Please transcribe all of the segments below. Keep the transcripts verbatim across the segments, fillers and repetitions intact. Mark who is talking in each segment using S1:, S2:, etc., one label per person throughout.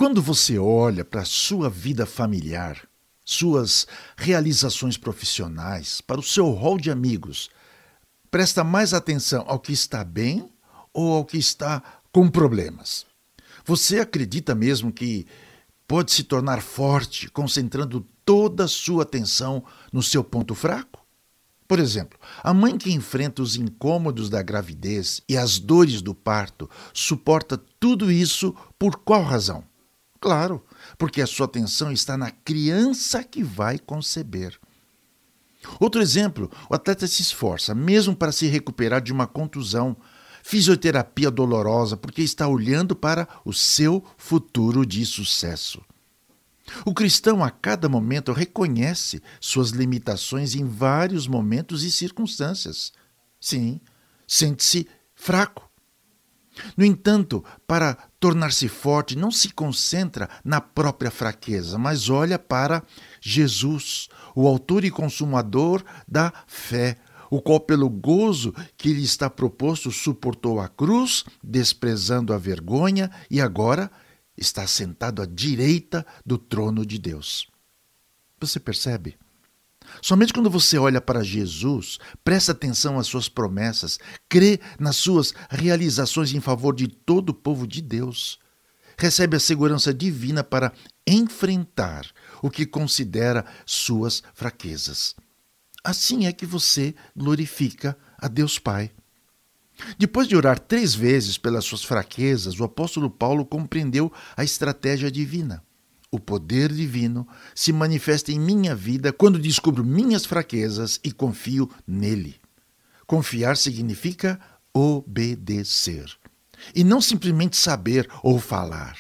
S1: Quando você olha para a sua vida familiar, suas realizações profissionais, para o seu rol de amigos, presta mais atenção ao que está bem ou ao que está com problemas? Você acredita mesmo que pode se tornar forte concentrando toda a sua atenção no seu ponto fraco? Por exemplo, a mãe que enfrenta os incômodos da gravidez e as dores do parto suporta tudo isso por qual razão? Claro, porque a sua atenção está na criança que vai conceber. Outro exemplo, o atleta se esforça, mesmo para se recuperar de uma contusão, fisioterapia dolorosa, porque está olhando para o seu futuro de sucesso. O cristão, a cada momento, reconhece suas limitações em vários momentos e circunstâncias. Sim, sente-se fraco. No entanto, para tornar-se forte, não se concentra na própria fraqueza, mas olha para Jesus, o autor e consumador da fé, o qual, pelo gozo que lhe está proposto, suportou a cruz, desprezando a vergonha, e agora está sentado à direita do trono de Deus. Você percebe? Somente quando você olha para Jesus, presta atenção às suas promessas, crê nas suas realizações em favor de todo o povo de Deus, recebe a segurança divina para enfrentar o que considera suas fraquezas. Assim é que você glorifica a Deus Pai. Depois de orar três vezes pelas suas fraquezas, o apóstolo Paulo compreendeu a estratégia divina. O poder divino se manifesta em minha vida quando descubro minhas fraquezas e confio nele. Confiar significa obedecer, e não simplesmente saber ou falar.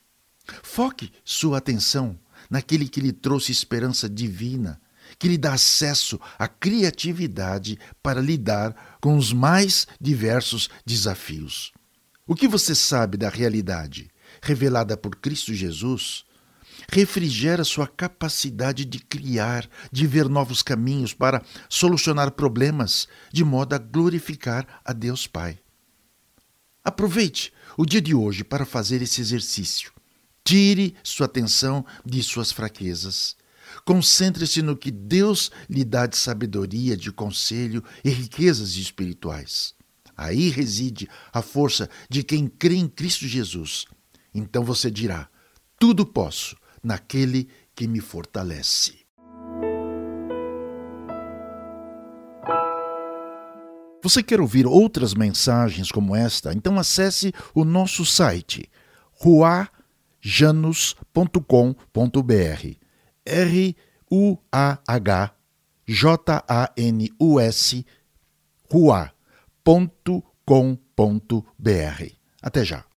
S1: Foque sua atenção naquele que lhe trouxe esperança divina, que lhe dá acesso à criatividade para lidar com os mais diversos desafios. O que você sabe da realidade revelada por Cristo Jesus refrigera sua capacidade de criar, de ver novos caminhos para solucionar problemas, de modo a glorificar a Deus Pai. Aproveite o dia de hoje para fazer esse exercício. Tire sua atenção de suas fraquezas. Concentre-se no que Deus lhe dá de sabedoria, de conselho e riquezas espirituais. Aí reside a força de quem crê em Cristo Jesus. Então você dirá: tudo posso naquele que me fortalece. Você quer ouvir outras mensagens como esta? Então acesse o nosso site ruah janus ponto com ponto b r. R U A H J A N U S ruah ponto com ponto b r. Até já.